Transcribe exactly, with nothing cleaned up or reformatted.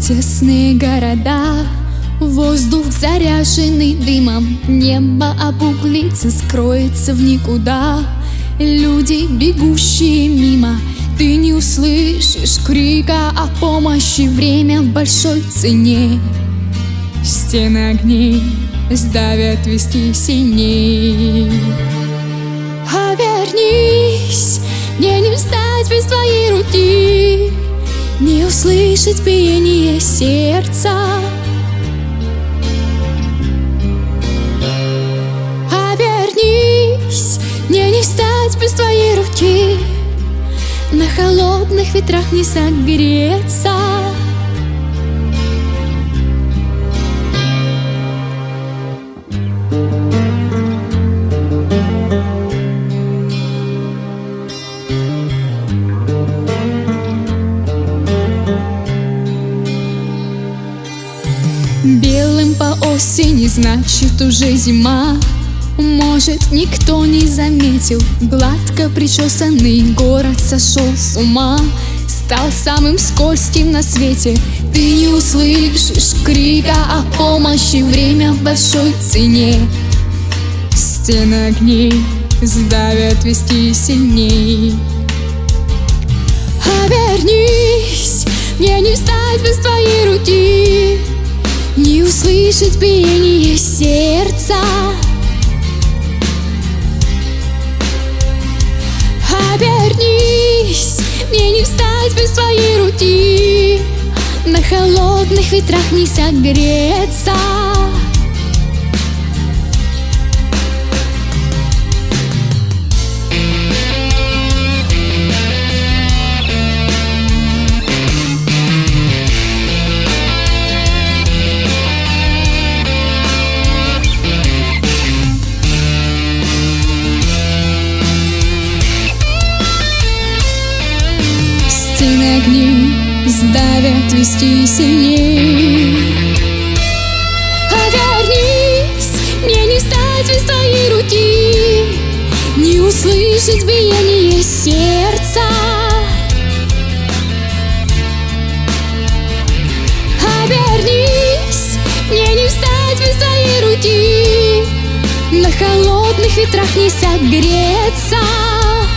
Тесные города, воздух заряженный дымом, небо обуглится, скроется в никуда. Люди, бегущие мимо, ты не услышишь крика о помощи. Время в большой цене. Стены огней сдавят виски синей. А вернись, мне не встать без твоей руки, не услышать биение сердца. А вернись, мне не встать без твоей руки, на холодных ветрах не согреться. Белым по осени, значит уже зима. Может, никто не заметил, гладко причесанный город сошел с ума, стал самым скользким на свете. Ты не услышишь крика о помощи, время в большой цене. Стены огней сдавят виски сильней. А вернись, мне не встать без твоей руки, не услышать биение сердца. Обернись, мне не встать без твоей руки, на холодных ветрах не согреться. Стены огней сдавят виски сильней. А вернись, мне не встать без твоей руки, не услышать биение сердца. А вернись, мне не встать без твоей руки, на холодных ветрах не согреться.